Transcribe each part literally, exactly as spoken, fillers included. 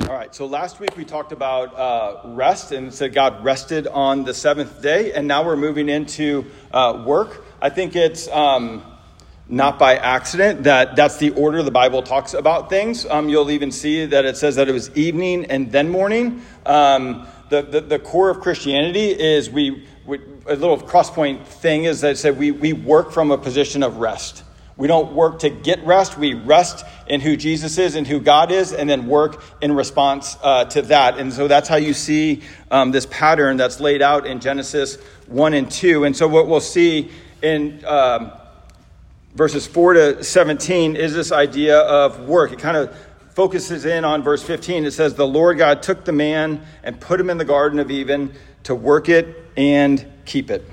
All right, so last week we talked about uh, rest and said God rested on the seventh day, and now we're moving into uh, work. I think it's um, not by accident that that's the order the Bible talks about things. Um, you'll even see that it says that it was evening and then morning. Um, the, the, the core of Christianity is we, we a little crosspoint thing is that it said we, we work from a position of rest. We don't work to get rest. We rest in who Jesus is and who God is, and then work in response uh, to that. And so that's how you see um, this pattern that's laid out in Genesis one and two. And so what we'll see in um, verses four to seventeen is this idea of work. It kind of focuses in on verse fifteen. It says, the Lord God took the man and put him in the Garden of Eden to work it and keep it.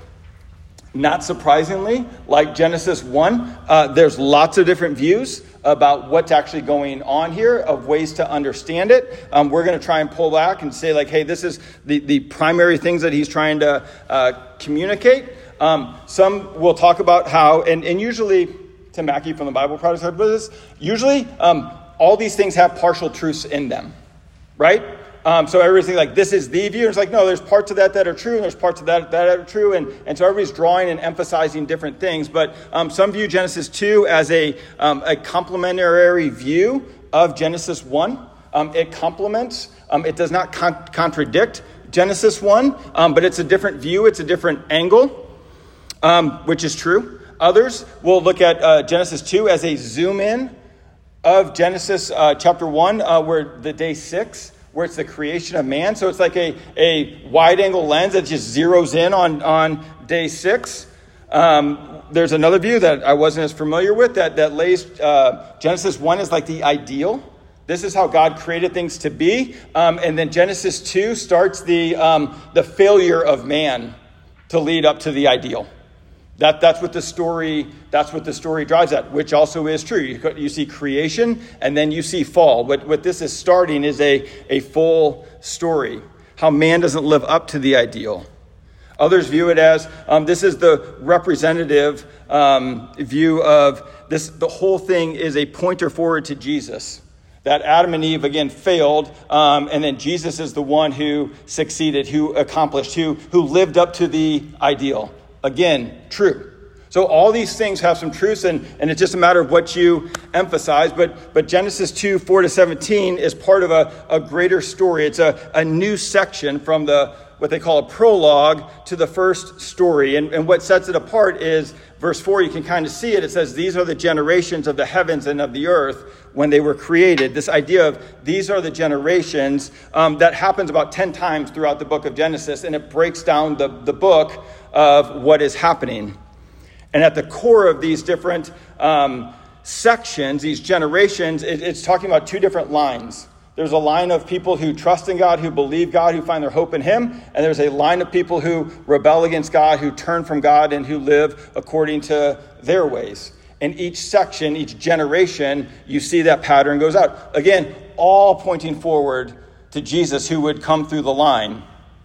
Not surprisingly, like Genesis one, uh, there's lots of different views about what's actually going on here, of ways to understand it. Um, we're going to try and pull back and say, like, hey, this is the, the primary things that he's trying to uh, communicate. Um, some will talk about how, and, and usually, Tim Mackey from the Bible Project talked about this, usually um, all these things have partial truths in them, right? Um, so everybody's like, this is the view. And it's like, no, there's parts of that that are true, and there's parts of that that are true. And, and so everybody's drawing and emphasizing different things. But um, some view Genesis two as a, um, a complementary view of Genesis one. Um, it complements. Um, it does not con- contradict Genesis one, um, but it's a different view. It's a different angle, um, which is true. Others will look at uh, Genesis two as a zoom in of Genesis uh, chapter one, uh, where the day six, where it's the creation of man. So it's like a, a wide-angle lens that just zeroes in on, on day six. Um, there's another view that I wasn't as familiar with that, that lays uh, Genesis one as like the ideal. This is how God created things to be. Um, and then Genesis two starts the, um, the failure of man to lead up to the ideal. That that's what the story that's what the story drives at, which also is true. You, you see creation and then you see fall. What what this is starting is a, a full story. How man doesn't live up to the ideal. Others view it as um, this is the representative um, view of this. The whole thing is a pointer forward to Jesus. That Adam and Eve, again, failed, um, and then Jesus is the one who succeeded, who accomplished, who who lived up to the ideal. Again, true. So all these things have some truths, and, and it's just a matter of what you emphasize. But but Genesis two, four to seventeen is part of a, a greater story. It's a, a new section from the what they call a prologue to the first story. And, and what sets it apart is verse four, you can kind of see it. It says, these are the generations of the heavens and of the earth when they were created. This idea of these are the generations, um, that happens about ten times throughout the book of Genesis, and it breaks down the, the book of what is happening. And at the core of these different um, sections, these generations, it, it's talking about two different lines. There's a line of people who trust in God, who believe God, who find their hope in him. And there's a line of people who rebel against God, who turn from God, and who live according to their ways. In each section, each generation, you see that pattern goes out. Again, all pointing forward to Jesus, who would come through the line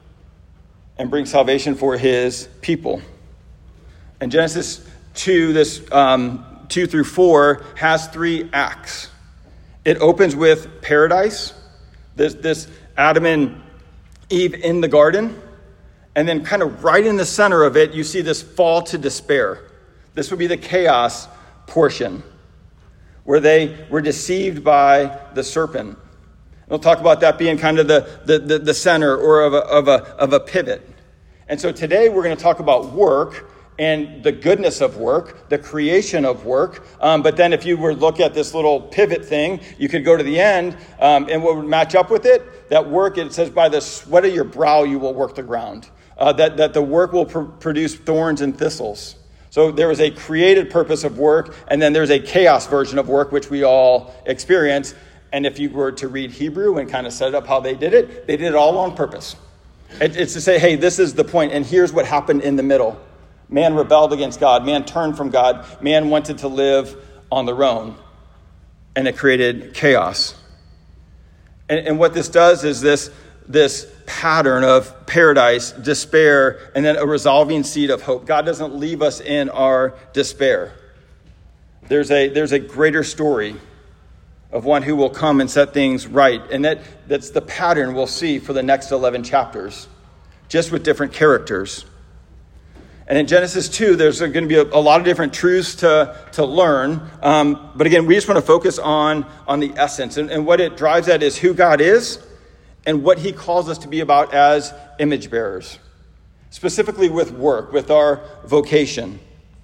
and bring salvation for his people. And Genesis two, this um, two through four, has three acts. It opens with paradise, this, this Adam and Eve in the garden. And then kind of right in the center of it, you see this fall to despair. This would be the chaos portion, where they were deceived by the serpent. We'll talk about that being kind of the, the, the, the center or of a, of a, of a pivot. And so today we're going to talk about work and the goodness of work, the creation of work. Um, but then if you were to look at this little pivot thing, you could go to the end, um, and what would match up with it, that work, it says, by the sweat of your brow you will work the ground. Uh, that, that the work will pr- produce thorns and thistles. So there is a created purpose of work, and then there's a chaos version of work, which we all experience. And if you were to read Hebrew and kind of set up how they did it, they did it all on purpose. It, it's to say, hey, this is the point, and here's what happened in the middle. Man rebelled against God. Man turned from God. Man wanted to live on their own. And it created chaos. And, and what this does is this, this pattern of paradise, despair, and then a resolving seed of hope. God doesn't leave us in our despair. There's a, there's a greater story of one who will come and set things right. And that, that's the pattern we'll see for the next eleven chapters, just with different characters. And in Genesis two, there's going to be a, a lot of different truths to, to learn. Um, but again, we just want to focus on, on the essence. And, and what it drives at is who God is and what he calls us to be about as image bearers, specifically with work, with our vocation.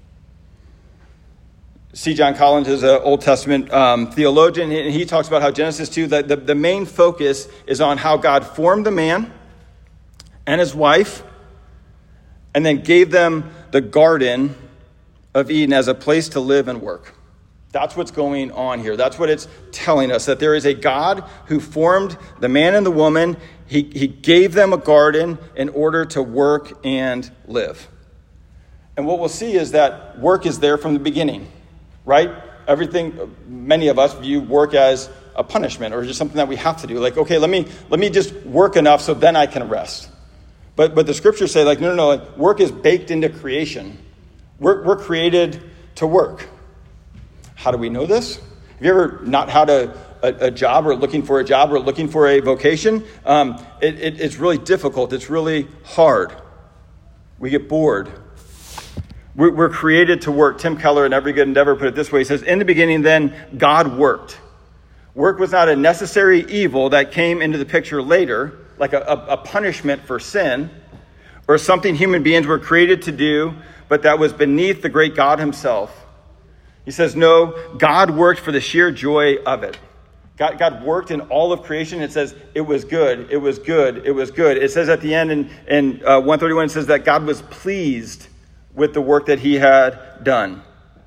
C. John Collins is an Old Testament um, theologian, and he talks about how Genesis two, the, the, the main focus is on how God formed the man and his wife, and then gave them the Garden of Eden as a place to live and work. That's what's going on here. That's what it's telling us, that there is a God who formed the man and the woman. He, he gave them a garden in order to work and live. And what we'll see is that work is there from the beginning, right? Everything, many of us view work as a punishment or just something that we have to do. Like, okay, let me let me just work enough so then I can rest. But but the scriptures say, like, no, no, no, work is baked into creation. We're, we're created to work. How do we know this? Have you ever not had a, a, a job or looking for a job or looking for a vocation? Um, it, it, it's really difficult. It's really hard. We get bored. We're, we're created to work. Tim Keller in Every Good Endeavor put it this way. He says, in the beginning, then, God worked. Work was not a necessary evil that came into the picture later, like a, a, a punishment for sin, or something human beings were created to do, but that was beneath the great God himself. He says, no, God worked for the sheer joy of it. God, God worked in all of creation. It says, it was good, it was good, it was good. It says at the end in, in uh, one thirty-one, it says that God was pleased with the work that he had done.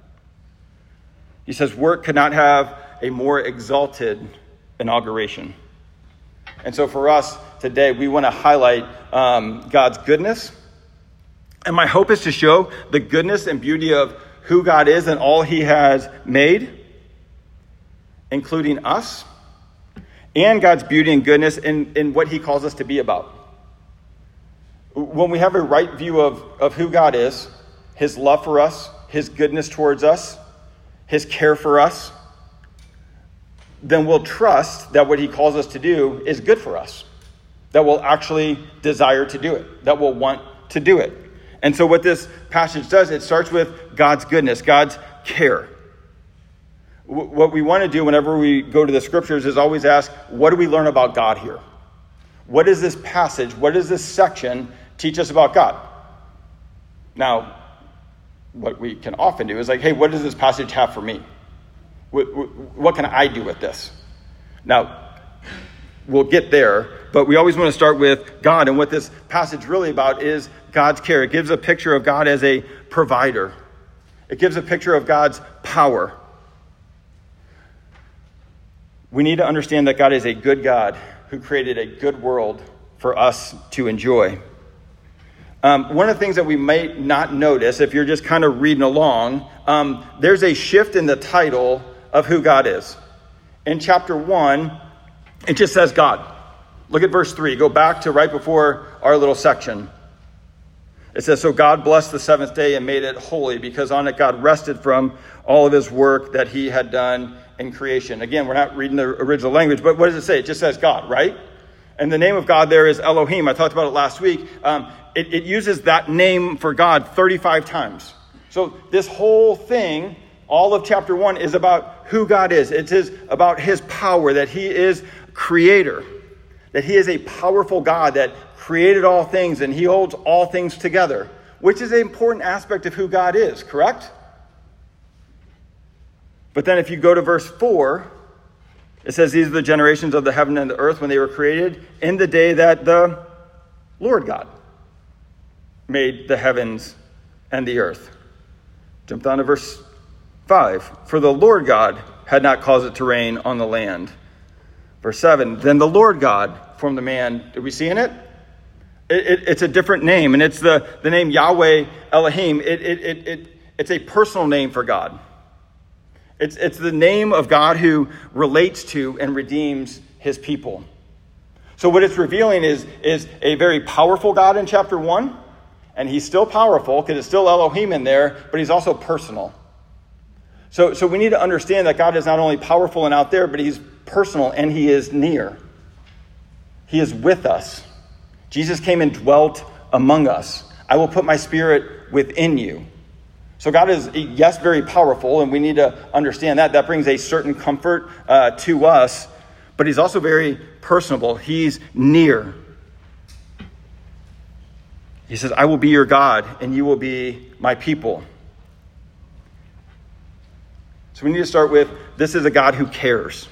He says, work could not have a more exalted inauguration. And so for us today, we want to highlight um, God's goodness. And my hope is to show the goodness and beauty of who God is and all he has made, including us, and God's beauty and goodness in, in what he calls us to be about. When we have a right view of, of who God is, his love for us, his goodness towards us, his care for us, then we'll trust that what he calls us to do is good for us, that we'll actually desire to do it, that we'll want to do it. And so what this passage does, it starts with God's goodness, God's care. W- what we want to do whenever we go to the scriptures is always ask, what do we learn about God here? What does this passage, what does this section teach us about God? Now, what we can often do is like, hey, what does this passage have for me? What, what can I do with this? Now, we'll get there, but we always want to start with God. And what this passage really about is God's care. It gives a picture of God as a provider. It gives a picture of God's power. We need to understand that God is a good God who created a good world for us to enjoy. Um, one of the things that we might not notice, if you're just kind of reading along, um, there's a shift in the title of who God is. In chapter one, it just says God. Look at verse three. Go back to right before our little section. It says, so God blessed the seventh day and made it holy, because on it God rested from all of his work that he had done in creation. Again, we're not reading the original language, but what does it say? It just says God, right? And the name of God there is Elohim. I talked about it last week. Um, it, it uses that name for God thirty-five times. So this whole thing, all of chapter one, is about who God is. It is about his power, that he is creator, that he is a powerful God that created all things and he holds all things together, which is an important aspect of who God is, correct? But then if you go to verse four, it says, these are the generations of the heaven and the earth when they were created in the day that the Lord God made the heavens and the earth. Jump down to verse five. For the Lord God had not caused it to rain on the land. Verse seven. Then the Lord God formed the man. Did we see in it? It, it it's a different name, and it's the, the name Yahweh Elohim. It, it, it, it, it's a personal name for God. It's, it's the name of God who relates to and redeems his people. So what it's revealing is, is a very powerful God in chapter one. And he's still powerful because it's still Elohim in there, but he's also personal. So, so we need to understand that God is not only powerful and out there, but he's personal and he is near. He is with us. Jesus came and dwelt among us. I will put my spirit within you. So God is, yes, very powerful, and we need to understand that. That brings a certain comfort uh, to us, but he's also very personable. He's near. He says, I will be your God, and you will be my people. So we need to start with, this is a God who cares.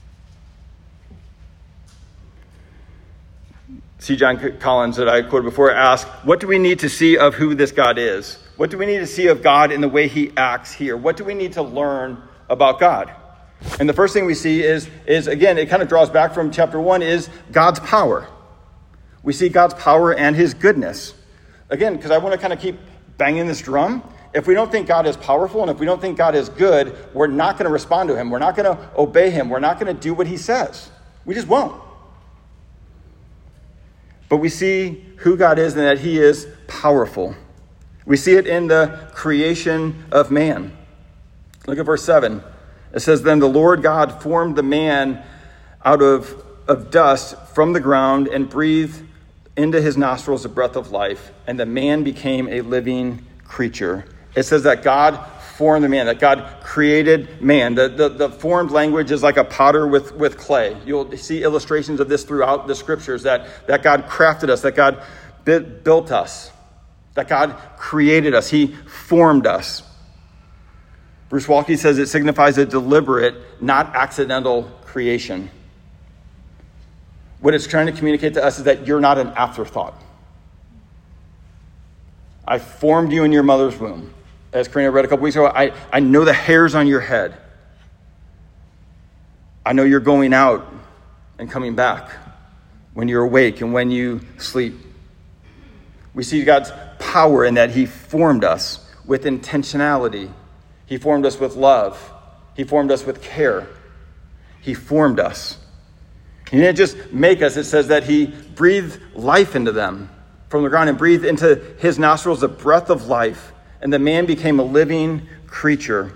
C. John Collins, that I quoted before, asked, what do we need to see of who this God is? What do we need to see of God in the way he acts here? What do we need to learn about God? And the first thing we see is, is again, it kind of draws back from chapter one, is God's power. We see God's power and his goodness. Again, because I want to kind of keep banging this drum. If we don't think God is powerful and if we don't think God is good, we're not going to respond to him. We're not going to obey him. We're not going to do what he says. We just won't. But we see who God is and that he is powerful. We see it in the creation of man. Look at verse seven. It says, then the Lord God formed the man out of, of dust from the ground and breathed into his nostrils the breath of life, and the man became a living creature. It says that God formed the man, that God created man. The, the, the formed language is like a potter with, with clay. You'll see illustrations of this throughout the scriptures, that, that God crafted us, that God bit, built us, that God created us. He formed us. Bruce Waltke says it signifies a deliberate, not accidental creation. What it's trying to communicate to us is that you're not an afterthought. I formed you in your mother's womb. As Karina read a couple weeks ago, I, I know the hairs on your head. I know you're going out and coming back when you're awake and when you sleep. We see God's power in that he formed us with intentionality. He formed us with love. He formed us with care. He formed us. He didn't just make us. It says that he breathed life into them from the ground and breathed into his nostrils the breath of life. And the man became a living creature.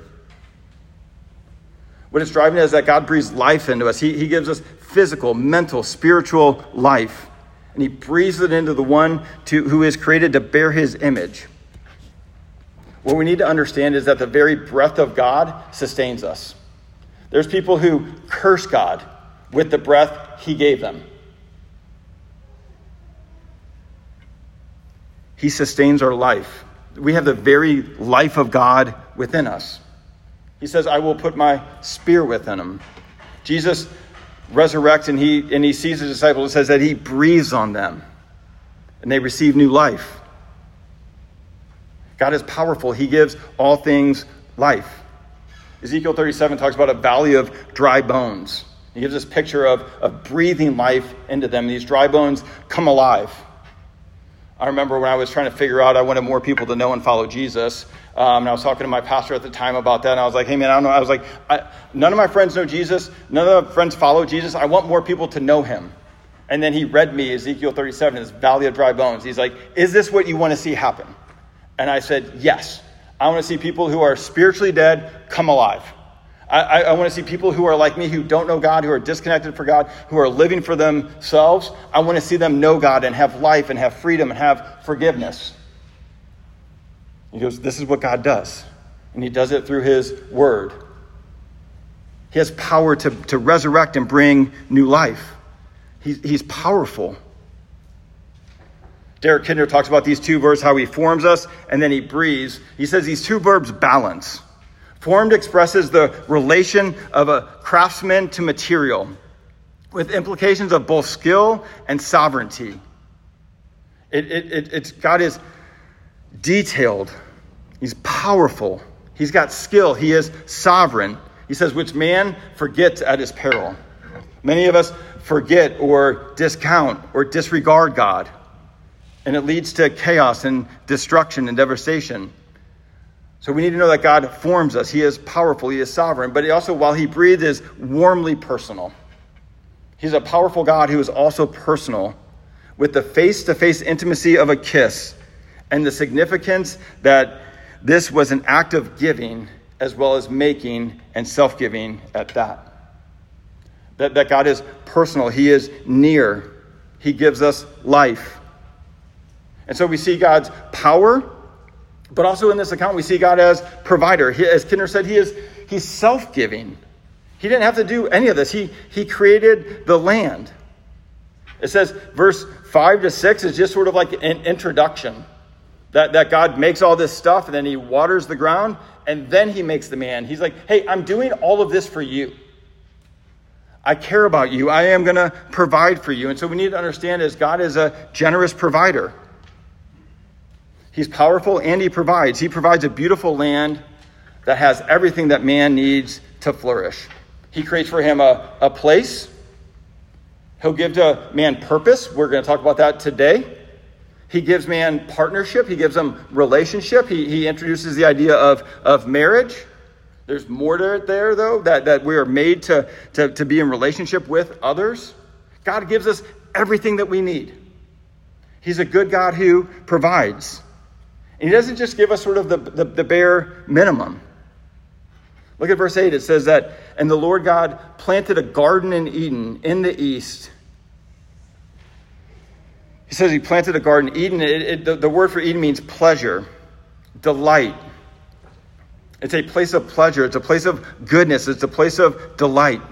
What it's driving at is that God breathes life into us. He, he gives us physical, mental, spiritual life. And he breathes it into the one to, who is created to bear his image. What we need to understand is that the very breath of God sustains us. There's people who curse God with the breath he gave them. He sustains our life. We have the very life of God within us. He says, I will put my spirit within him. Jesus resurrects and he, and he sees his disciples. It says that he breathes on them and they receive new life. God is powerful. He gives all things life. Ezekiel thirty-seven talks about a valley of dry bones. He gives this picture of, of breathing life into them. These dry bones come alive. I remember when I was trying to figure out, I wanted more people to know and follow Jesus. Um, and I was talking to my pastor at the time about that. And I was like, hey, man, I don't know. I was like, I, none of my friends know Jesus. None of my friends follow Jesus. I want more people to know him. And then he read me Ezekiel thirty-seven, this valley of dry bones. He's like, is this what you want to see happen? And I said, yes. I want to see people who are spiritually dead come alive. I, I, I want to see people who are like me, who don't know God, who are disconnected for God, who are living for themselves. I want to see them know God and have life and have freedom and have forgiveness. He goes, this is what God does. And he does it through his word. He has power to, to resurrect and bring new life. He's, he's powerful. Derek Kidner talks about these two verbs, how he forms us and then he breathes. He says these two verbs balance. Formed expresses the relation of a craftsman to material with implications of both skill and sovereignty. It, it, it, it's, God is detailed. He's powerful. He's got skill. He is sovereign. He says, which man forgets at his peril. Many of us forget or discount or disregard God. And it leads to chaos and destruction and devastation. So we need to know that God forms us. He is powerful. He is sovereign. But he also, while he breathes, is warmly personal. He's a powerful God who is also personal, with the face-to-face intimacy of a kiss and the significance that this was an act of giving as well as making and self-giving at that. That, that God is personal. He is near. He gives us life. And so we see God's power, but also in this account we see God as provider. He, as Kidner said, he is he's self-giving. He didn't have to do any of this. He, he created the land. It says verse five to six is just sort of like an introduction. That, that God makes all this stuff, and then he waters the ground, and then he makes the man. He's like, hey, I'm doing all of this for you. I care about you. I am going to provide for you. And so we need to understand is God is a generous provider. He's powerful and he provides. He provides a beautiful land that has everything that man needs to flourish. He creates for him a, a place. He'll give to man purpose. We're going to talk about that today. He gives man partnership. He gives them relationship. He, he introduces the idea of, of marriage. There's more to it there, though, that, that we are made to, to, to be in relationship with others. God gives us everything that we need. He's a good God who provides. And he doesn't just give us sort of the, the, the bare minimum. Look at verse eight. It says that, and the Lord God planted a garden in Eden in the east. He says he planted a garden. Eden, it, it, the, the word for Eden means pleasure, delight. It's a place of pleasure. It's a place of goodness. It's a place of delight.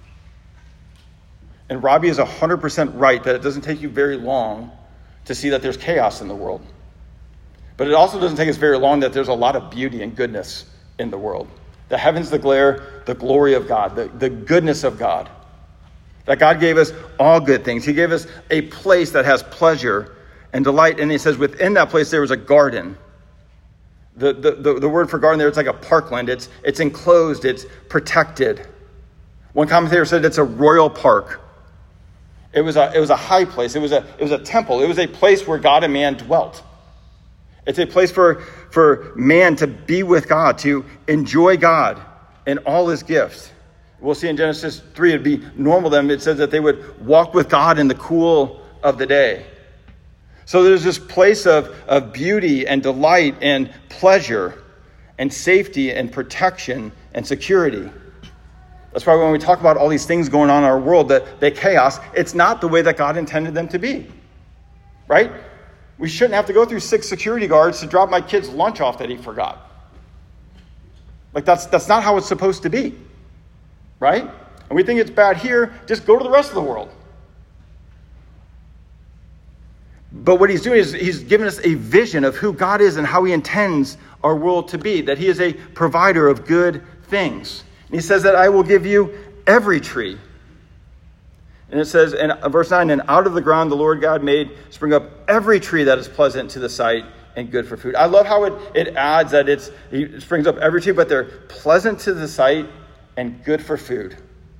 And Robbie is one hundred percent right that it doesn't take you very long to see that there's chaos in the world. But it also doesn't take us very long that there's a lot of beauty and goodness in the world. The heavens declare the glory of God, the, the goodness of God. That God gave us all good things. He gave us a place that has pleasure and delight. And he says within that place there was a garden. The, the, the, the word for garden there, it's like a parkland. It's, it's enclosed. It's protected. One commentator said it's a royal park. It was a, it was a high place. It was a, it was a temple. It was a place where God and man dwelt. It's a place for, for man to be with God, to enjoy God and all his gifts. We'll see in Genesis three, it'd be normal to them. It says that they would walk with God in the cool of the day. So there's this place of, of beauty and delight and pleasure and safety and protection and security. That's why when we talk about all these things going on in our world, that they chaos, it's not the way that God intended them to be. Right? We shouldn't have to go through six security guards to drop my kid's lunch off that he forgot. Like that's that's not how it's supposed to be. Right? And we think it's bad here, just go to the rest of the world. But what he's doing is he's giving us a vision of who God is and how he intends our world to be, that he is a provider of good things. And he says that I will give you every tree. And it says in verse nine, and out of the ground the Lord God made spring up every tree that is pleasant to the sight and good for food. I love how it, it adds that it's he springs up every tree, but they're pleasant to the sight and good for food.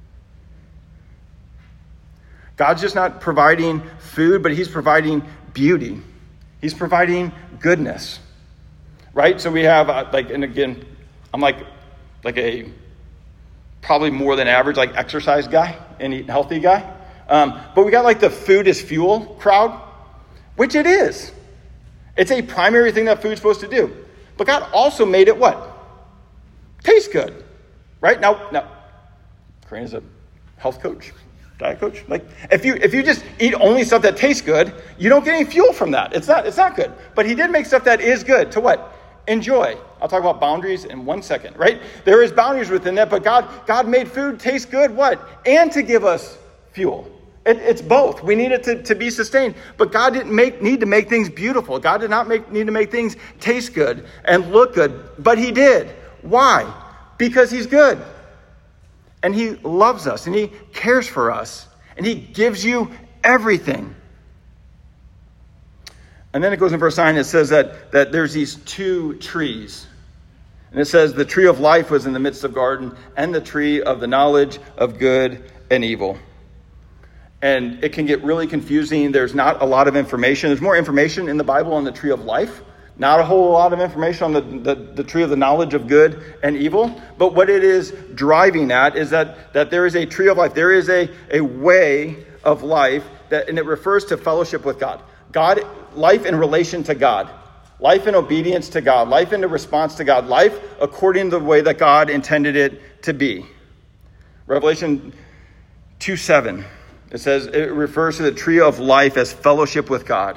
God's just not providing food, but he's providing beauty. He's providing goodness. Right? So we have uh, like, and again, I'm like, like a probably more than average, like exercise guy and eat healthy guy. Um, but we got like the food is fuel crowd, which it is. It's a primary thing that food's supposed to do. But God also made it what? Taste good. Right? Now, now, Corinne is a health coach, diet coach. Like if you if you just eat only stuff that tastes good, you don't get any fuel from that. It's not it's not good. But he did make stuff that is good to what? Enjoy. I'll talk about boundaries in one second, right? There is boundaries within that, but God God made food taste good, what? And to give us fuel. It, it's both. We need it to, to be sustained. But God didn't make need to make things beautiful. God did not make need to make things taste good and look good. But he did. Why? Because he's good. And he loves us. And he cares for us. And he gives you everything. And then it goes in verse nine. It says that, that there's these two trees. And it says the tree of life was in the midst of the garden, and the tree of the knowledge of good and evil. And it can get really confusing. There's not a lot of information. There's more information in the Bible on the tree of life. Not a whole lot of information on the, the, the tree of the knowledge of good and evil. But what it is driving at is that, that there is a tree of life. There is a, a way of life, that, and it refers to fellowship with God. God, life in relation to God. life in obedience to God, life in response to God, life according to the way that God intended it to be. Revelation two seven, it says, it refers to the tree of life as fellowship with God.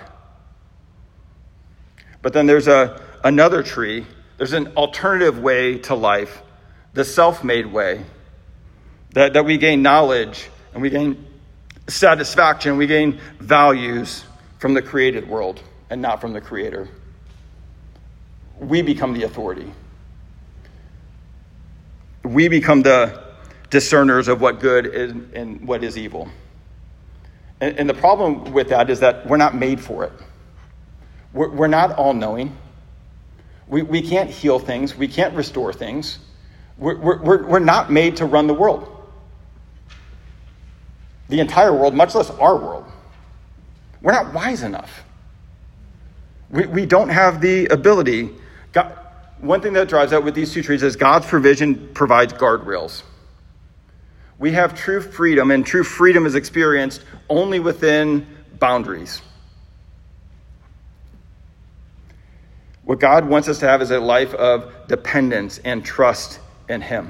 But then there's a another tree. There's an alternative way to life, the self-made way, that, that we gain knowledge and we gain satisfaction, we gain values from the created world and not from the Creator. We become the authority. We become the discerners of what good is and what is evil. And, and the problem with that is that we're not made for it. We're, we're not all-knowing. We, we can't heal things. We can't restore things. We're, we're, we're not made to run the world. The entire world, much less our world. We're not wise enough. We, we don't have the ability. God, one thing that drives out with these two trees is God's provision provides guardrails. We have true freedom, and true freedom is experienced only within boundaries. What God wants us to have is a life of dependence and trust in Him.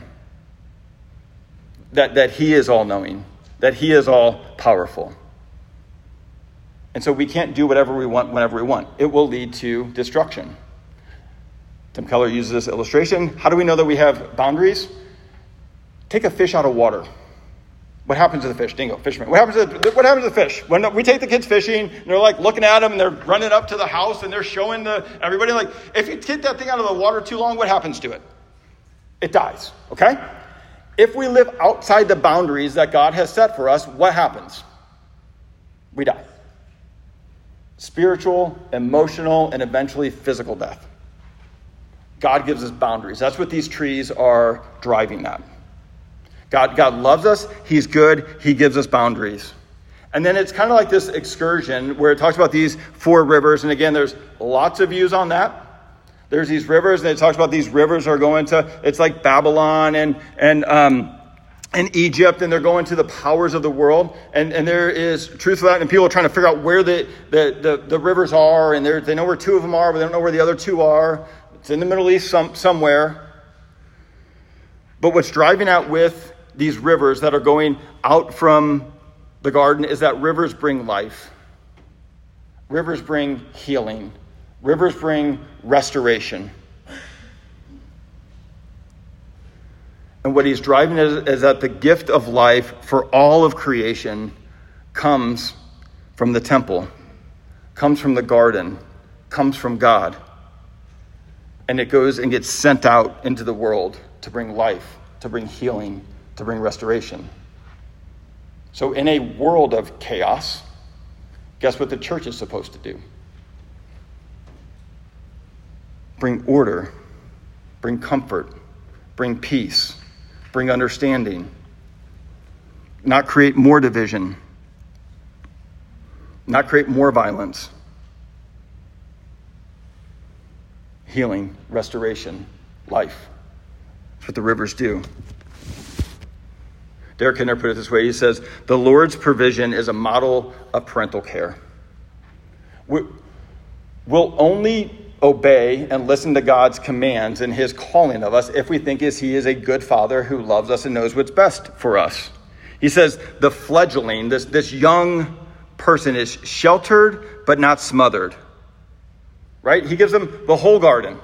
That, that He is all-knowing, that He is all-powerful. And so we can't do whatever we want whenever we want. It will lead to destruction. Tim Keller uses this illustration. How do we know that we have boundaries? Take a fish out of water. What happens to the fish? Dingo, fisherman. What happens to the, what happens to the fish? When we take the kids fishing, and they're like looking at them, and they're running up to the house, and they're showing the everybody, like, if you take that thing out of the water too long, what happens to it? It dies, okay? If we live outside the boundaries that God has set for us, what happens? We die. Spiritual, emotional, and eventually physical death. God gives us boundaries. That's what these trees are driving at. God, God loves us. He's good. He gives us boundaries. And then it's kind of like this excursion where it talks about these four rivers. And again, there's lots of views on that. There's these rivers, and it talks about these rivers are going to, it's like Babylon and and um, and Egypt, and they're going to the powers of the world. And, and there is truth to that, and people are trying to figure out where the, the, the, the rivers are, and they know where two of them are, but they don't know where the other two are. It's in the Middle East some, somewhere. But what's driving out with these rivers that are going out from the garden is that rivers bring life. Rivers bring healing. Rivers bring restoration. And what he's driving is, is that the gift of life for all of creation comes from the temple, comes from the garden, comes from God. And it goes and gets sent out into the world to bring life, to bring healing, to bring restoration. So in a world of chaos, guess what the church is supposed to do? Bring order, bring comfort, bring peace, bring understanding, not create more division, not create more violence. Healing, restoration, life. That's what the rivers do. Derek Kidner put it this way. He says, the Lord's provision is a model of parental care. We'll only obey and listen to God's commands and his calling of us if we think is he is a good father who loves us and knows what's best for us. He says the fledgling, this, this young person is sheltered but not smothered. Right? He gives them the whole garden.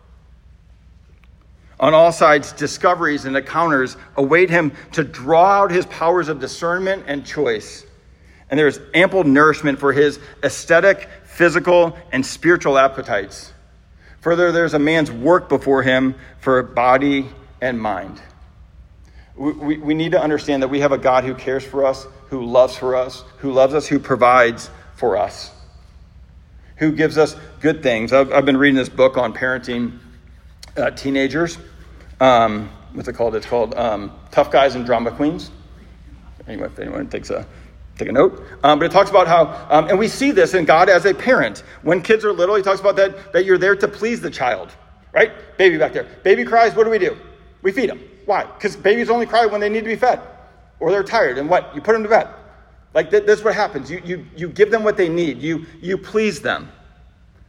On all sides, discoveries and encounters await him to draw out his powers of discernment and choice. And there's ample nourishment for his aesthetic, physical, and spiritual appetites. Further, there's a man's work before him for body and mind. We, we, we need to understand that we have a God who cares for us, who loves for us, who loves us, who provides for us, who gives us good things. I've, I've been reading this book on parenting uh, teenagers. Um, what's it called? It's called um, Tough Guys and Drama Queens. Anyway, if anyone takes a take a note. Um, but it talks about how, um, and we see this in God as a parent. When kids are little, he talks about that, that you're there to please the child, right? Baby back there. Baby cries, what do we do? We feed them. Why? Because babies only cry when they need to be fed or they're tired. And what? You put them to bed. Like th- that's what happens. You, you, you give them what they need. You, you please them.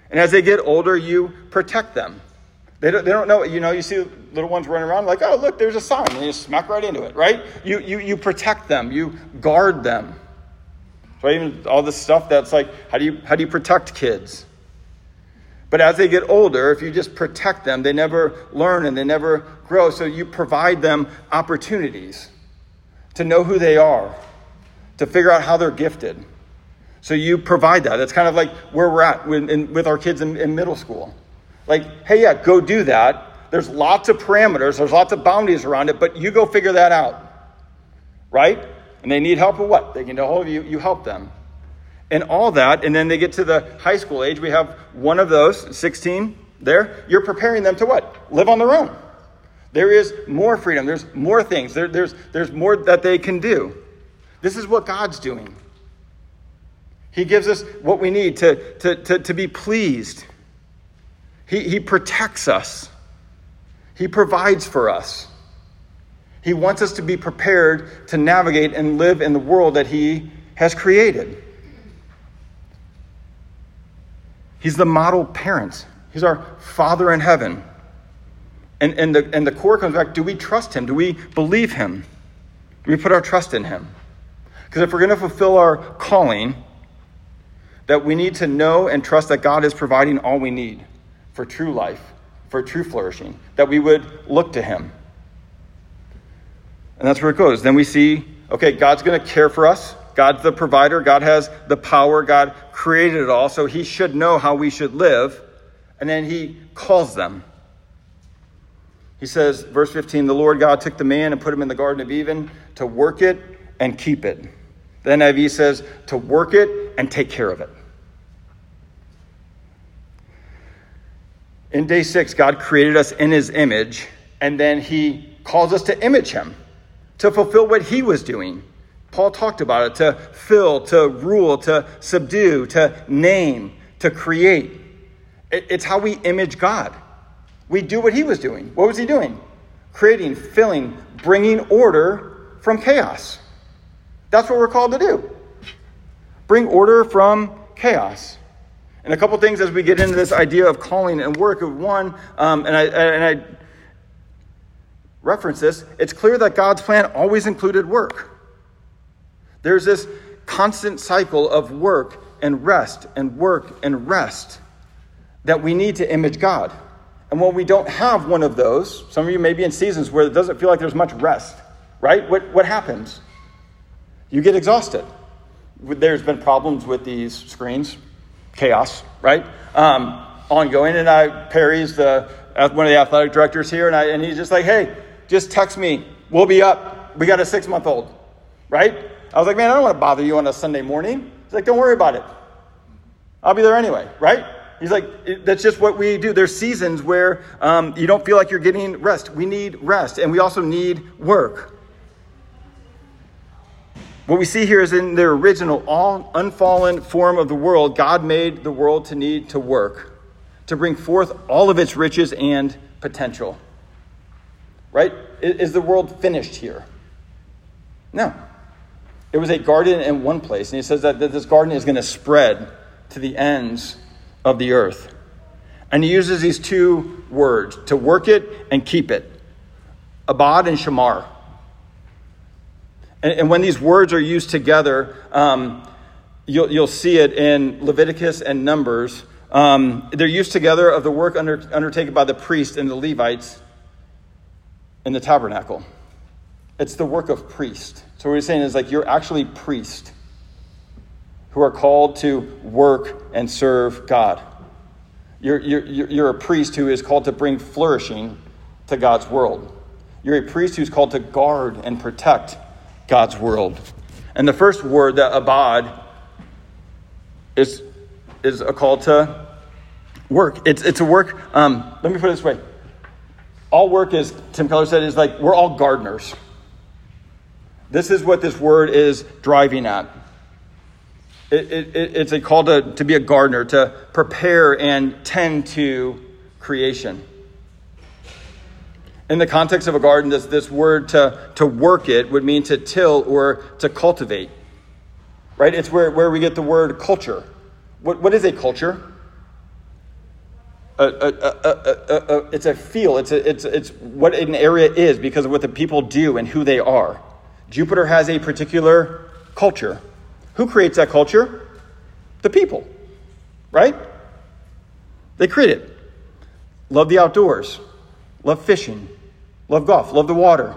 And as they get older, you protect them. They don't, they don't know, you know, you see little ones running around like, oh, look, there's a sign. And you smack right into it, right? You, you, you protect them. You guard them. So even all this stuff that's like, how do you, how do you protect kids? But as they get older, if you just protect them, they never learn and they never grow. So you provide them opportunities to know who they are, to figure out how they're gifted. So you provide that. That's kind of like where we're at with, in, with our kids in, in middle school. Like, hey, yeah, go do that. There's lots of parameters. There's lots of boundaries around it, but you go figure that out, right? And they need help with what? They can get a hold of you. You help them. And all that, and then they get to the high school age. We have one of those, sixteen there. You're preparing them to what? Live on their own. There is more freedom. There's more things. There, there's, there's more that they can do. This is what God's doing. He gives us what we need to, to, to, to be pleased. He, he protects us. He provides for us. He wants us to be prepared to navigate and live in the world that he has created. He's the model parent. He's our Father in heaven. And, and, the, and the core comes back, do we trust him? Do we believe him? Do we put our trust in him? Because if we're going to fulfill our calling, that we need to know and trust that God is providing all we need for true life, for true flourishing, that we would look to him. And that's where it goes. Then we see, okay, God's going to care for us. God's the provider. God has the power. God created it all. So he should know how we should live. And then he calls them. He says, verse fifteen, the Lord God took the man and put him in the Garden of Eden to work it and keep it. The N I V says to work it and take care of it. In day six, God created us in his image, and then he calls us to image him, to fulfill what he was doing. Paul talked about it, to fill, to rule, to subdue, to name, to create. It's how we image God. We do what he was doing. What was he doing? Creating, filling, bringing order from chaos. That's what we're called to do. Bring order from chaos. And a couple things as we get into this idea of calling and work. Of one, um, and I and I reference this, it's clear that God's plan always included work. There's this constant cycle of work and rest and work and rest that we need to image God. And when we don't have one of those, some of you may be in seasons where it doesn't feel like there's much rest, right? What what happens? You get exhausted. There's been problems with these screens. Chaos, right? Um, ongoing. And I, Perry's the one of the athletic directors here, and I and he's just like, hey, just text me. We'll be up. We got a six-month-old, right? I was like, man, I don't want to bother you on a Sunday morning. He's like, don't worry about it. I'll be there anyway, right? He's like, that's just what we do. There's seasons where um, you don't feel like you're getting rest. We need rest, and we also need work. What we see here is in the original, all unfallen form of the world, God made the world to need to work, to bring forth all of its riches and potential. Right? Is the world finished here? No. It was a garden in one place, and he says that this garden is going to spread to the ends of the earth. And he uses these two words, to work it and keep it. Abad and shamar. And, and when these words are used together, um, you'll, you'll see it in Leviticus and Numbers. Um, they're used together of the work under, undertaken by the priests and the Levites in the tabernacle. It's the work of priest. So what he's saying is like you're actually priests who are called to work and serve God. You're, you're, you're a priest who is called to bring flourishing to God's world. You're a priest who's called to guard and protect God's world. And the first word, that abad, is, is a call to work. It's, it's a work, um, let me put it this way. All work, as Tim Keller said, is like we're all gardeners. This is what this word is driving at. It, it, it's a call to, to be a gardener, to prepare and tend to creation. In the context of a garden, this, this word to, to work it would mean to till or to cultivate. Right? It's where, where we get the word culture. What, what is a culture? a, a, a, a, a, it's a feel. It's a, it's it's what an area is because of what the people do and who they are. Jupiter has a particular culture. Who creates that culture? The people, right? They create it. Love the outdoors, love fishing, love golf, love the water,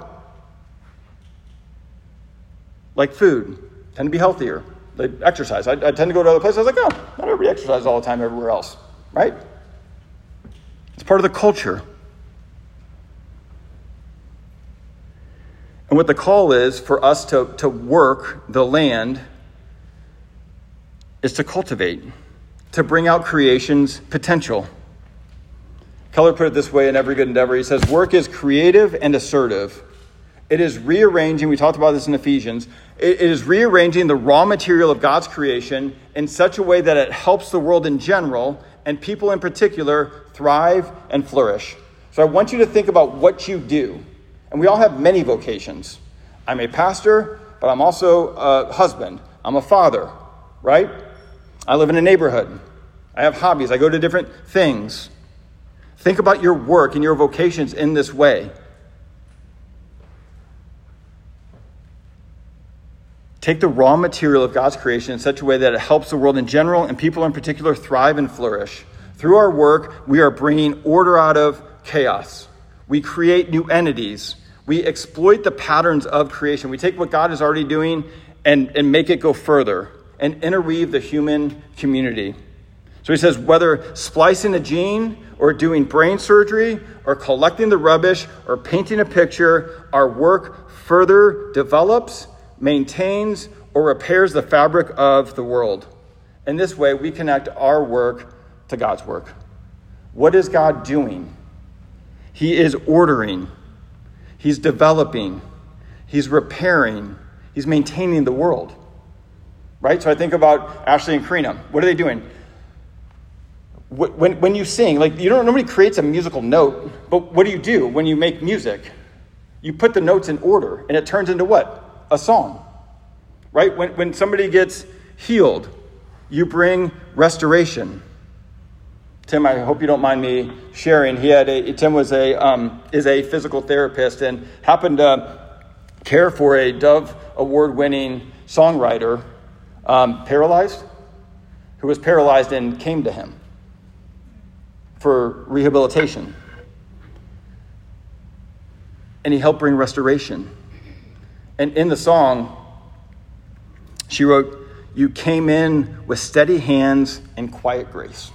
like food, tend to be healthier. They exercise. I, I tend to go to other places. I was like, oh, not everybody exercises all the time everywhere else, right? It's part of the culture. And what the call is for us to, to work the land is to cultivate, to bring out creation's potential. Keller put it this way in Every Good Endeavor. He says, work is creative and assertive. It is rearranging, we talked about this in Ephesians, it is rearranging the raw material of God's creation in such a way that it helps the world in general and people in particular thrive and flourish. So I want you to think about what you do. And we all have many vocations. I'm a pastor, but I'm also a husband. I'm a father, right? I live in a neighborhood. I have hobbies. I go to different things. Think about your work and your vocations in this way. Take the raw material of God's creation in such a way that it helps the world in general and people in particular thrive and flourish. Through our work, we are bringing order out of chaos. We create new entities. We exploit the patterns of creation. We take what God is already doing and, and make it go further and interweave the human community. So he says, whether splicing a gene or doing brain surgery or collecting the rubbish or painting a picture, our work further develops, maintains, or repairs the fabric of the world. In this way, we connect our work to God's work. What is God doing? He is ordering. He's developing. He's repairing. He's maintaining the world. Right? So I think about Ashley and Karina. What are they doing? When, when you sing, like you don't, nobody creates a musical note, but what do you do when you make music? You put the notes in order, and it turns into what? A song, right? When when somebody gets healed, you bring restoration. Tim, I hope you don't mind me sharing. He had a Tim was a um, is a physical therapist and happened to care for a Dove Award-winning songwriter, um, paralyzed, who was paralyzed and came to him for rehabilitation, and he helped bring restoration. And in the song, she wrote, "You came in with steady hands and quiet grace."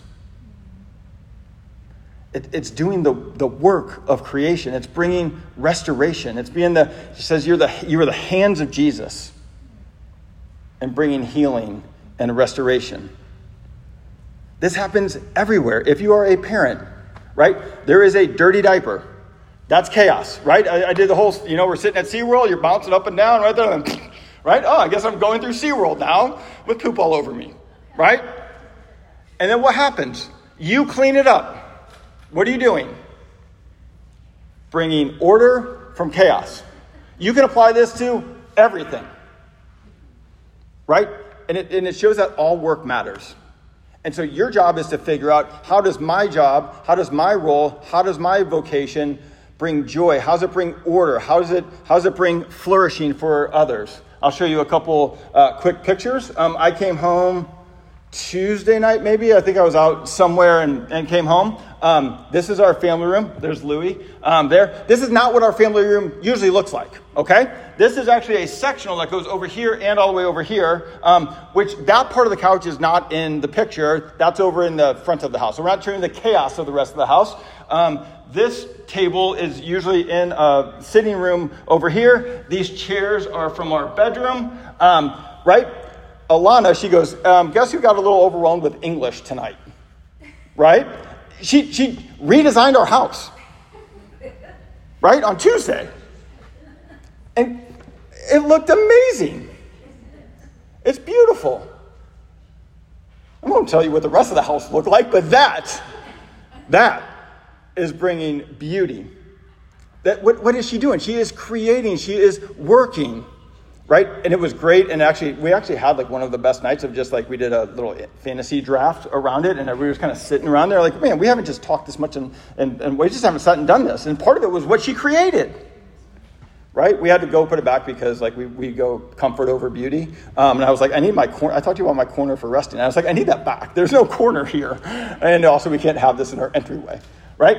It, it's doing the, the work of creation. It's bringing restoration. It's being the, she says, you're the, you are the hands of Jesus and bringing healing and restoration. This happens everywhere. If you are a parent, right, there is a dirty diaper. That's chaos, right? I, I did the whole, you know, we're sitting at SeaWorld, you're bouncing up and down right there, and, right? Oh, I guess I'm going through SeaWorld now with poop all over me, right? And then what happens? You clean it up. What are you doing? Bringing order from chaos. You can apply this to everything, right? And it, and it shows that all work matters. And so your job is to figure out, how does my job, how does my role, how does my vocation bring joy? How does it bring order? How does it, how does it bring flourishing for others? I'll show you a couple uh, quick pictures. Um, I came home Tuesday night, maybe. I think I was out somewhere and, and came home. Um, this is our family room. There's Louie um, there. This is not what our family room usually looks like, okay? This is actually a sectional that goes over here and all the way over here, um, which that part of the couch is not in the picture. That's over in the front of the house. So we're not showing the chaos of the rest of the house. Um, this table is usually in a sitting room over here. These chairs are from our bedroom, um, right? Alana, she goes, um, guess who got a little overwhelmed with English tonight, right? She she redesigned our house, right, on Tuesday. And it looked amazing. It's beautiful. I won't tell you what the rest of the house looked like, but that, that is bringing beauty. That what, what is she doing? She is creating. She is working. right? And it was great. And actually, we actually had like one of the best nights of just like, we did a little fantasy draft around it. And everybody was kind of sitting around there like, man, we haven't just talked this much and, and, and we just haven't sat and done this. And part of it was what she created, right? We had to go put it back because like we, we go comfort over beauty. Um, and I was like, I need my corner. I talked to you about my corner for resting. And I was like, I need that back. There's no corner here. And also we can't have this in our entryway, right?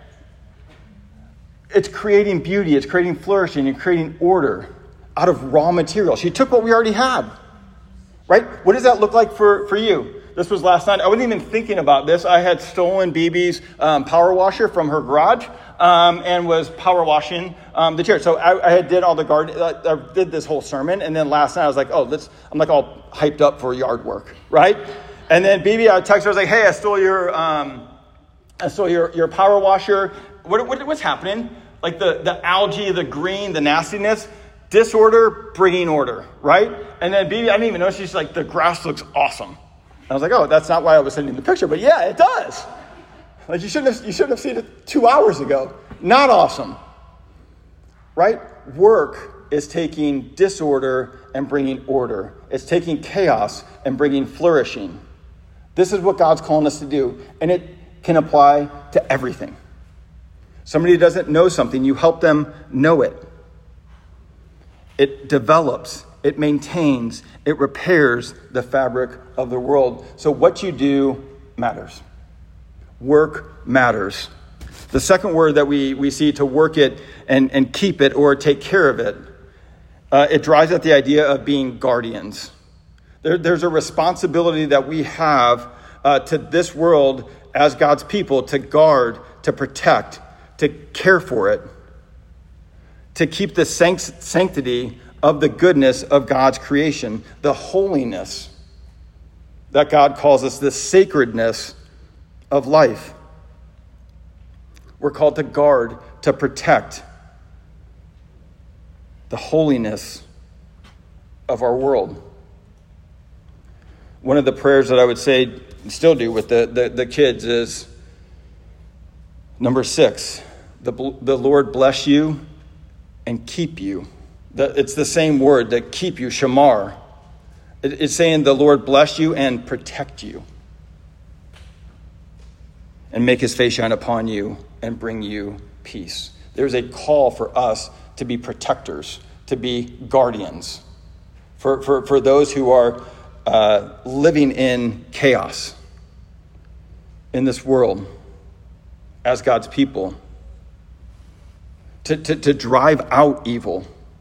It's creating beauty. It's creating flourishing and creating order out of raw material. She took what we already had, right? What does that look like for, for you? This was last night. I wasn't even thinking about this. I had stolen B B's um, power washer from her garage um, and was power washing um, the chair. So I, I had did all the garden. I did this whole sermon, and then last night I was like, oh, let's. I'm like all hyped up for yard work, right? And then B B, I texted her. I was like, hey, I stole your, um, I stole your your power washer. What, what what's happening? Like the the algae, the green, the nastiness. Disorder, bringing order, right? And then B B, I didn't even know. She's like, the grass looks awesome. I was like, oh, that's not why I was sending the picture, but yeah, it does. Like you shouldn't have, you shouldn't have seen it two hours ago. Not awesome, right? Work is taking disorder and bringing order. It's taking chaos and bringing flourishing. This is what God's calling us to do, and it can apply to everything. Somebody doesn't know something, you help them know it. It develops, it maintains, it repairs the fabric of the world. So what you do matters. Work matters. The second word that we, we see, to work it and, and keep it or take care of it, uh, it drives at the idea of being guardians. There, there's a responsibility that we have uh, to this world as God's people to guard, to protect, to care for it, to keep the sanct- sanctity of the goodness of God's creation, the holiness that God calls us, the sacredness of life. We're called to guard, to protect the holiness of our world. One of the prayers that I would say, still do with the, the, the kids is number six, the, the Lord bless you and keep you. It's the same word, that keep you, shamar. It's saying the Lord bless you and protect you. And make his face shine upon you and bring you peace. There's a call for us to be protectors, to be guardians. For, for, for those who are uh, living in chaos in this world as God's people. To, to, to drive out evil.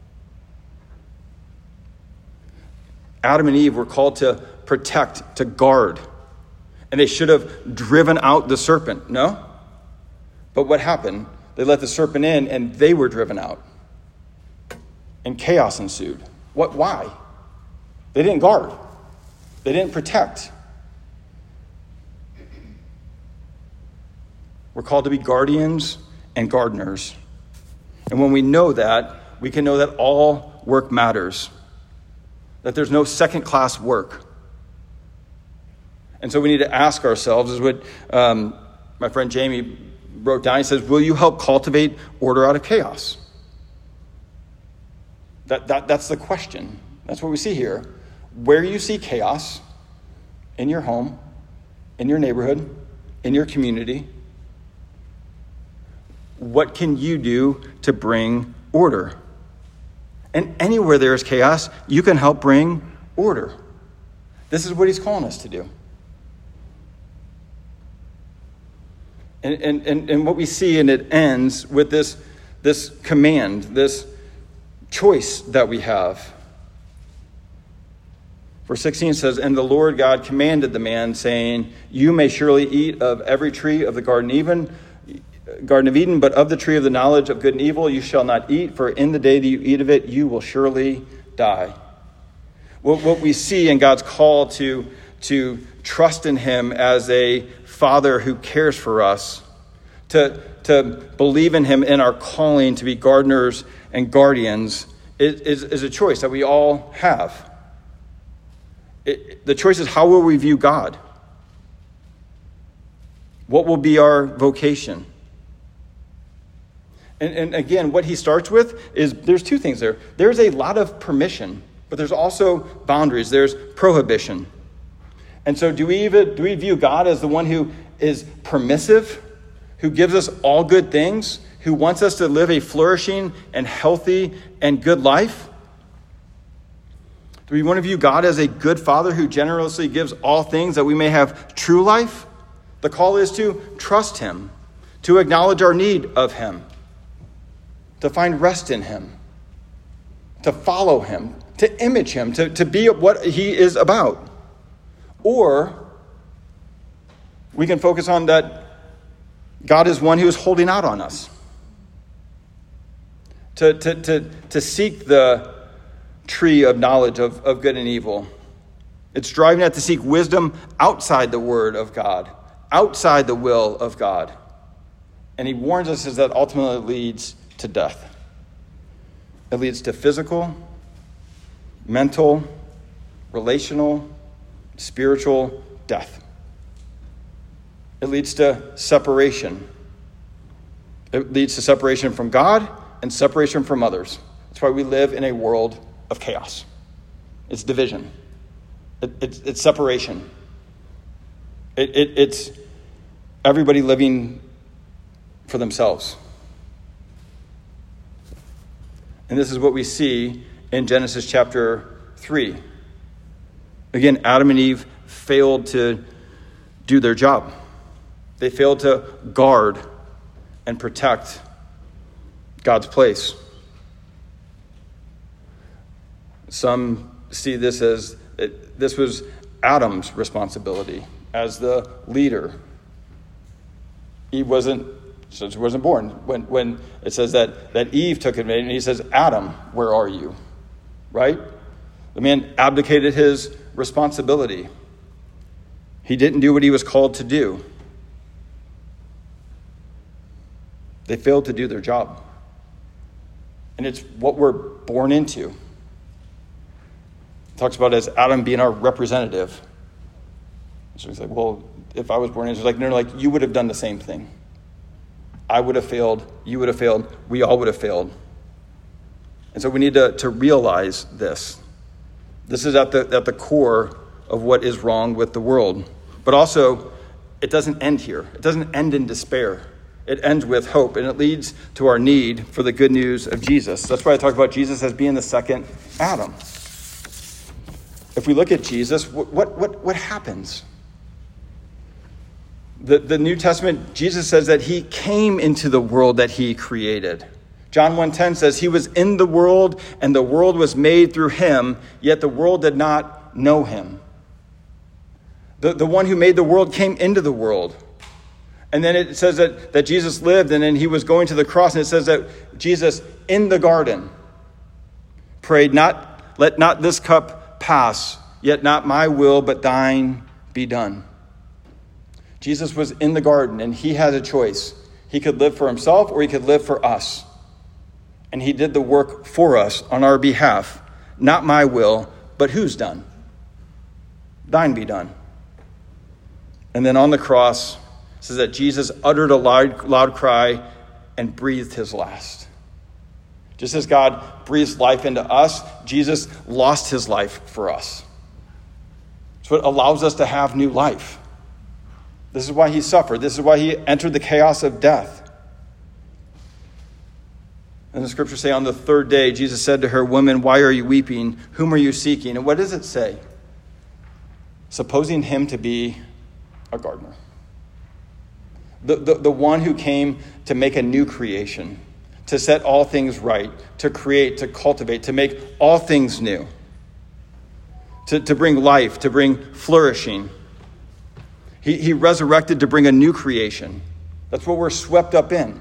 Adam and Eve were called to protect, to guard. And they should have driven out the serpent, no? But what happened? They let the serpent in and they were driven out. And chaos ensued. What? Why? They didn't guard. They didn't protect. We're called to be guardians and gardeners. And when we know that, we can know that all work matters. That there's no second-class work. And so we need to ask ourselves, is what um, my friend Jamie wrote down. He says, will you help cultivate order out of chaos? That, that That's the question. That's what we see here. Where you see chaos, in your home, in your neighborhood, in your community, what can you do to bring order? And anywhere there is chaos, you can help bring order. This is what he's calling us to do. And, and, and, and what we see, and it ends with this, this command, this choice that we have. Verse sixteen says, and the Lord God commanded the man, saying, you may surely eat of every tree of the garden, even Garden of Eden, but of the tree of the knowledge of good and evil you shall not eat, for in the day that you eat of it, you will surely die. What, what we see in God's call to, to trust in him as a father who cares for us, to, to believe in him in our calling to be gardeners and guardians, is, is, is a choice that we all have. It, the choice is, how will we view God? What will be our vocation? And, and again, what he starts with is there's two things there. There's a lot of permission, but there's also boundaries. There's prohibition. And so do we even do we view God as the one who is permissive, who gives us all good things, who wants us to live a flourishing and healthy and good life? Do we want to view God as a good father who generously gives all things that we may have true life? The call is to trust him, to acknowledge our need of him, to find rest in him, to follow him, to image him, to, to be what he is about. Or we can focus on that God is one who is holding out on us. To, to, to, to seek the tree of knowledge of, of good and evil. It's driving at to seek wisdom outside the word of God, outside the will of God. And he warns us is that ultimately leads to death. It leads to physical, mental, relational, spiritual death. It leads to separation. It leads to separation from God and separation from others. That's why we live in a world of chaos. It's division. It, it's, it's separation. It, it, it's everybody living for themselves. And this is what we see in Genesis chapter three. Again, Adam and Eve failed to do their job. They failed to guard and protect God's place. Some see this as it, this was Adam's responsibility as the leader. He wasn't, so he wasn't born. When when it says that, that Eve took it, and he says, Adam, where are you? Right? The man abdicated his responsibility. He didn't do what he was called to do. They failed to do their job. And it's what we're born into. It talks about it as Adam being our representative. So he's like, well, if I was born into, like, no, like, you would have done the same thing. I would have failed. You would have failed. We all would have failed. And so we need to, to realize this. This is at the at the core of what is wrong with the world. But also, it doesn't end here. It doesn't end in despair. It ends with hope, and it leads to our need for the good news of Jesus. That's why I talk about Jesus as being the second Adam. If we look at Jesus, what what what, what happens? The, the New Testament, Jesus says that he came into the world that he created. John one ten says he was in the world and the world was made through him, yet the world did not know him. The, the one who made the world came into the world. And then it says that, that Jesus lived, and then he was going to the cross, and it says that Jesus in the garden prayed, not let not this cup pass, yet not my will, but thine be done. Jesus was in the garden, and he had a choice. He could live for himself, or he could live for us. And he did the work for us on our behalf. Not my will, but whose done? Thine be done. And then on the cross, it says that Jesus uttered a loud, loud cry and breathed his last. Just as God breathes life into us, Jesus lost his life for us. So it allows us to have new life. This is why he suffered. This is why he entered the chaos of death. And the scriptures say on the third day, Jesus said to her, "Woman, why are you weeping? Whom are you seeking?" And what does it say? Supposing him to be a gardener. The, the, the one who came to make a new creation, to set all things right, to create, to cultivate, to make all things new, to, to bring life, to bring flourishing. He, he resurrected to bring a new creation. That's what we're swept up in.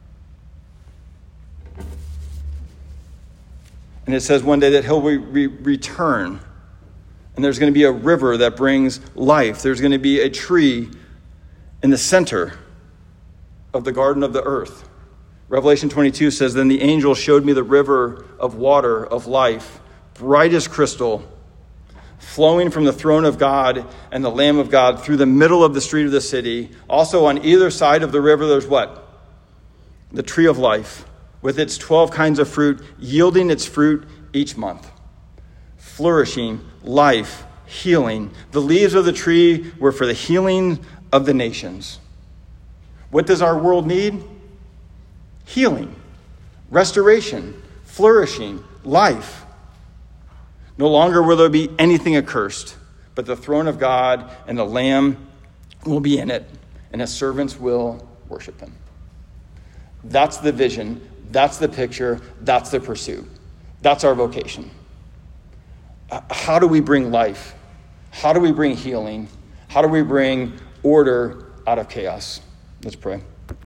And it says one day that he'll re- re- return. And there's going to be a river that brings life. There's going to be a tree in the center of the garden of the earth. Revelation twenty-two says, "Then the angel showed me the river of water of life, bright as crystal, flowing from the throne of God and the Lamb of God through the middle of the street of the city. Also on either side of the river, there's what? The tree of life, with its twelve kinds of fruit, yielding its fruit each month. Flourishing, life, healing. The leaves of the tree were for the healing of the nations. What does our world need? Healing, restoration, flourishing, life. No longer will there be anything accursed, but the throne of God and the Lamb will be in it, and his servants will worship him. That's the vision. That's the picture. That's the pursuit. That's our vocation. How do we bring life? How do we bring healing? How do we bring order out of chaos? Let's pray.